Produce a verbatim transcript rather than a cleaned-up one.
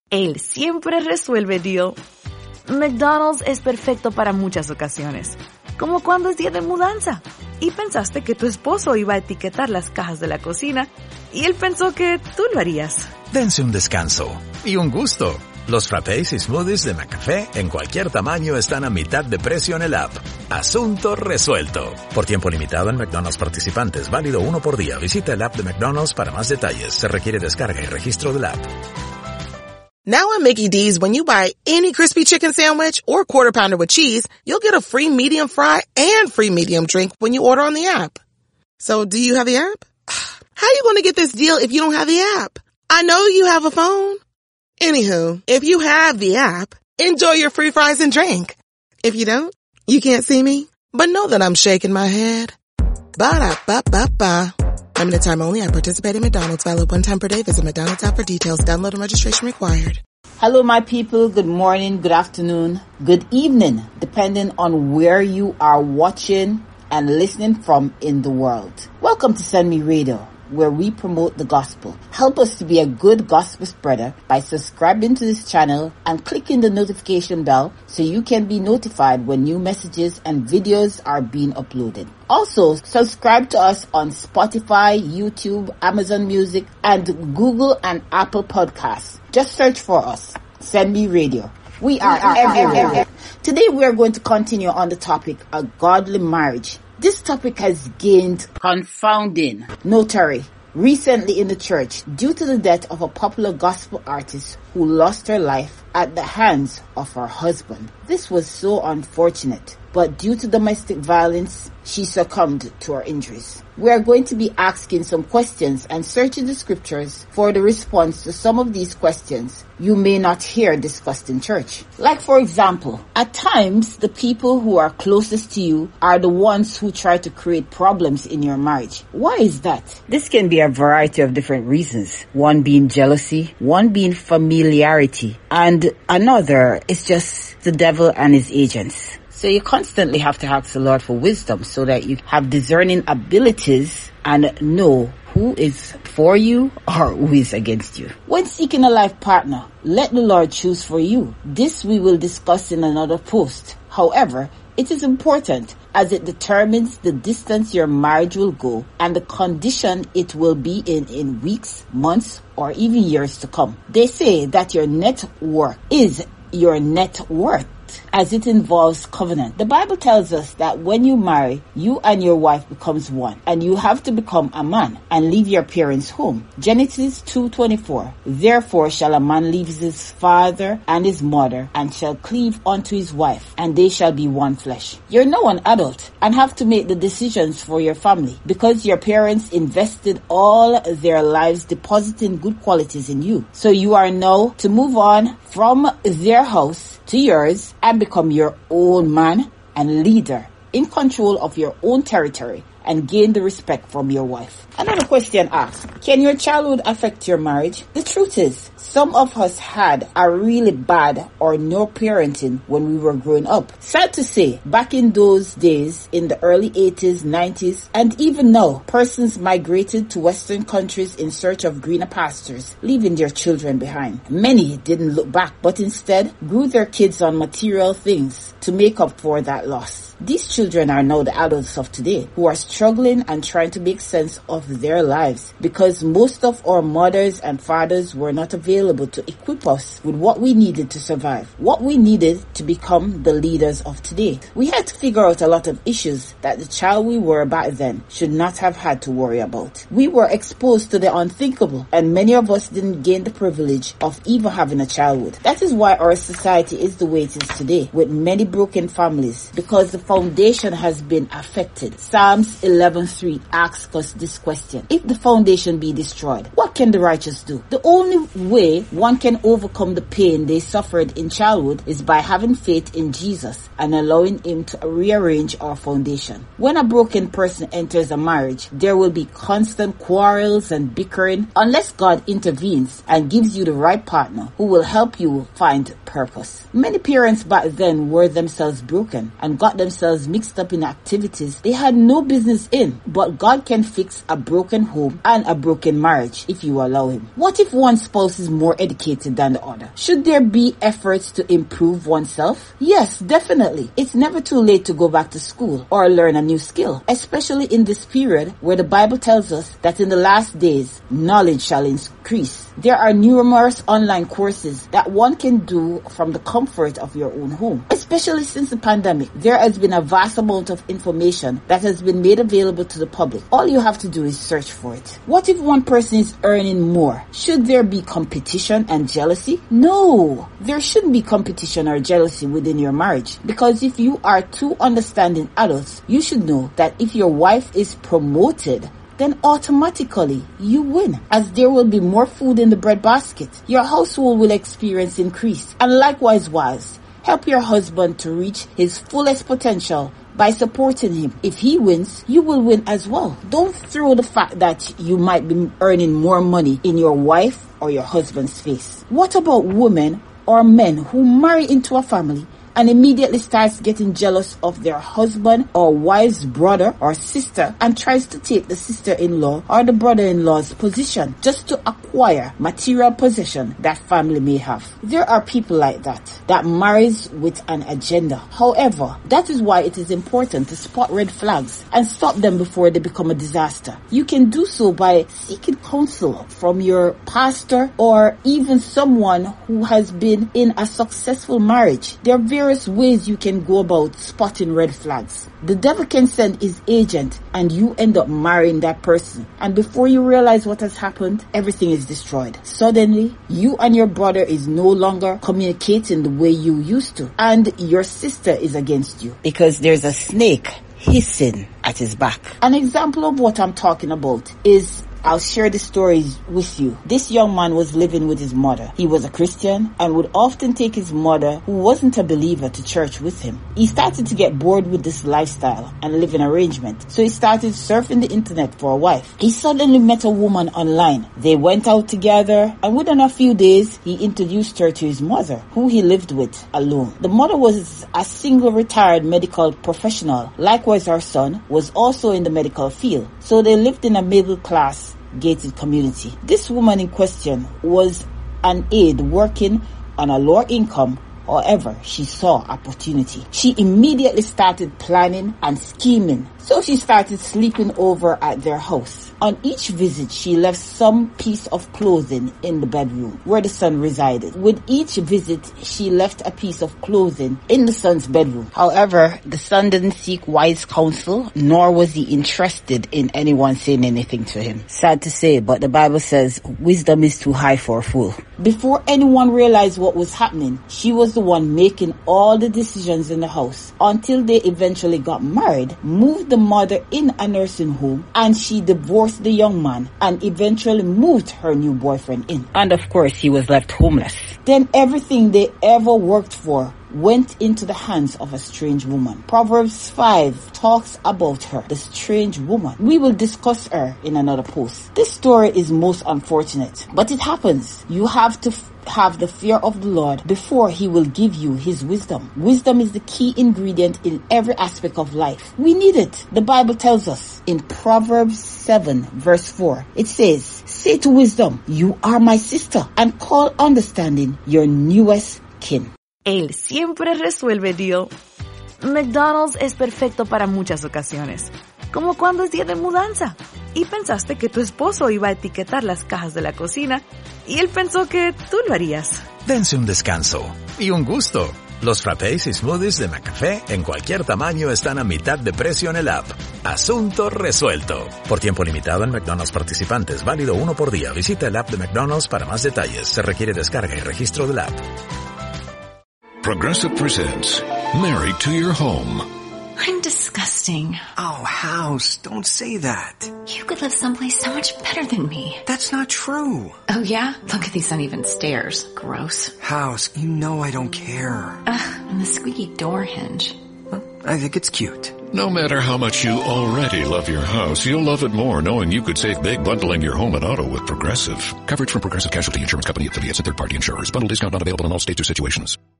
Él siempre resuelve deal. McDonald's es perfecto para muchas ocasiones, como cuando es día de mudanza y pensaste que tu esposo iba a etiquetar las cajas de la cocina y él pensó que tú lo harías. Dense un descanso y un gusto. Los frappés y smoothies de McCafé en cualquier tamaño están a mitad de precio en el app. Asunto resuelto. Por tiempo limitado en McDonald's participantes, válido uno por día. Visita el app de McDonald's para más detalles. Se requiere descarga y registro del app. Now at Mickey D's, when you buy any crispy chicken sandwich or quarter pounder with cheese, you'll get a free medium fry and free medium drink when you order on the app. So do you have the app? How you going to get this deal if you don't have the app? I know you have a phone. Anywho, if you have the app, enjoy your free fries and drink. If you don't, you can't see me, but know that I'm shaking my head. Ba-da-ba-ba-ba. Limited time only at participating McDonald's. Valid one time per day. Visit McDonald's app for details. Download and registration required. Hello, my people. Good morning, good afternoon, good evening, depending on where you are watching and listening from in the world. Welcome to Send Me Radio, where we promote the gospel. Help us to be a good gospel spreader by subscribing to this channel and clicking the notification bell so you can be notified when new messages and videos are being uploaded. Also, subscribe to us on Spotify, YouTube, Amazon Music, and Google and Apple Podcasts. Just search for us. Send Me Radio. We are, we are everywhere. everywhere. Today we are going to continue on the topic of godly marriage. This topic has gained confounding notoriety recently in the church due to the death of a popular gospel artist who lost her life at the hands of her husband. This was so unfortunate, but due to domestic violence, she succumbed to her injuries. We are going to be asking some questions and searching the scriptures for the response to some of these questions you may not hear discussed in church. Like, for example, at times, the people who are closest to you are the ones who try to create problems in your marriage. Why is that? This can be a variety of different reasons. One being jealousy, one being familiarity, and another is just the devil and his agents. So you constantly have to ask the Lord for wisdom so that you have discerning abilities and know who is for you or who is against you. When seeking a life partner, let the Lord choose for you. This we will discuss in another post. However, it is important as it determines the distance your marriage will go and the condition it will be in in weeks, months, or even years to come. They say that your net worth is your net worth, as it involves covenant. The Bible tells us that when you marry, you and your wife becomes one, and you have to become a man and leave your parents' home. Genesis two twenty-four. Therefore shall a man leave his father and his mother, and shall cleave unto his wife, and they shall be one flesh. You're now an adult and have to make the decisions for your family because your parents invested all their lives depositing good qualities in you. So you are now to move on from their house to yours and become your own man and leader in control of your own territory and gain the respect from your wife. Another question asked, can your childhood affect your marriage? The truth is, some of us had a really bad or no parenting when we were growing up. Sad to say, back in those days, in the early eighties, nineties, and even now, persons migrated to Western countries in search of greener pastures, leaving their children behind. Many didn't look back, but instead grew their kids on material things to make up for that loss. These children are now the adults of today who are struggling and trying to make sense of their lives because most of our mothers and fathers were not available to equip us with what we needed to survive, what we needed to become the leaders of today. We had to figure out a lot of issues that the child we were back then should not have had to worry about. We were exposed to the unthinkable, and many of us didn't gain the privilege of even having a childhood. That is why our society is the way it is today, with many broken families, because the foundation has been affected. Psalms eleven three asks us this question: if the foundation be destroyed, what can the righteous do? The only way one can overcome the pain they suffered in childhood is by having faith in Jesus and allowing him to rearrange our foundation. When a broken person enters a marriage, there will be constant quarrels and bickering unless God intervenes and gives you the right partner who will help you find purpose. Many parents back then were themselves broken and got themselves mixed up in activities they had no business pieces in, but God can fix a broken home and a broken marriage if you allow him. What if one spouse is more educated than the other? Should there be efforts to improve oneself? Yes, definitely. It's never too late to go back to school or learn a new skill, especially in this period where the Bible tells us that in the last days, knowledge shall increase. There are numerous online courses that one can do from the comfort of your own home. Especially since the pandemic, there has been a vast amount of information that has been made available to the public. All you have to do is search for it. What if one person is earning more? Should there be competition and jealousy? No, there shouldn't be competition or jealousy within your marriage, because if you are two understanding adults, you should know that if your wife is promoted, then automatically you win, as there will be more food in the bread basket. Your household will experience increase. And likewise, wives, help your husband to reach his fullest potential by supporting him. If he wins, you will win as well. Don't throw the fact that you might be earning more money in your wife or your husband's face. What about women or men who marry into a family and immediately starts getting jealous of their husband or wife's brother or sister and tries to take the sister-in-law or the brother-in-law's position just to acquire material possession that family may have? There are people like that, that marries with an agenda. However, that is why it is important to spot red flags and stop them before they become a disaster. You can do so by seeking counsel from your pastor or even someone who has been in a successful marriage. There are various ways you can go about spotting red flags. The devil can send his agent and you end up marrying that person, and before you realize what has happened, everything is destroyed. Suddenly, you and your brother is no longer communicating the way you used to, and your sister is against you because there's a snake hissing at his back. An example of what I'm talking about is, I'll share the stories with you. This young man was living with his mother. He was a Christian and would often take his mother, who wasn't a believer, to church with him. He started to get bored with this lifestyle and living arrangement, so he started surfing the internet for a wife. He suddenly met a woman online. They went out together, and within a few days, he introduced her to his mother, who he lived with alone. The mother was a single retired medical professional. Likewise, her son was also in the medical field, so they lived in a middle class gated community. This woman in question was an aide working on a lower income. However, she saw opportunity. She immediately started planning and scheming. So she started sleeping over at their house. On each visit, she left some piece of clothing in the bedroom where the son resided. With each visit, she left a piece of clothing in the son's bedroom. However, the son didn't seek wise counsel, nor was he interested in anyone saying anything to him. Sad to say, but the Bible says wisdom is too high for a fool. Before anyone realized what was happening, she was the one making all the decisions in the house, until they eventually got married, moved the mother in a nursing home, and she divorced the young man and eventually moved her new boyfriend in. And of course, he was left homeless. Then everything they ever worked for went into the hands of a strange woman. Proverbs five talks about her, the strange woman. We will discuss her in another post. This story is most unfortunate, but it happens. You have to f- have the fear of the Lord before he will give you his wisdom. Wisdom is the key ingredient in every aspect of life. We need it. The Bible tells us in Proverbs seven verse four, it says, "Say to wisdom, you are my sister, and call understanding your newest kin." Él siempre resuelve, deal. McDonald's es perfecto para muchas ocasiones, como cuando es día de mudanza y pensaste que tu esposo iba a etiquetar las cajas de la cocina y él pensó que tú lo harías. Dense un descanso y un gusto. Los frappés y smoothies de McCafé en cualquier tamaño están a mitad de precio en el app. Asunto resuelto. Por tiempo limitado en McDonald's participantes, válido uno por día. Visita el app de McDonald's para más detalles. Se requiere descarga y registro del app. Progressive presents Married to Your Home. I'm disgusting. Oh, House, don't say that. You could live someplace so much better than me. That's not true. Oh, yeah? Look at these uneven stairs. Gross. House, you know I don't care. Ugh, and the squeaky door hinge. Well, I think it's cute. No matter how much you already love your house, you'll love it more knowing you could save big bundling your home and auto with Progressive. Coverage from Progressive Casualty Insurance Company affiliates and third-party insurers. Bundle discount not available in all states or situations.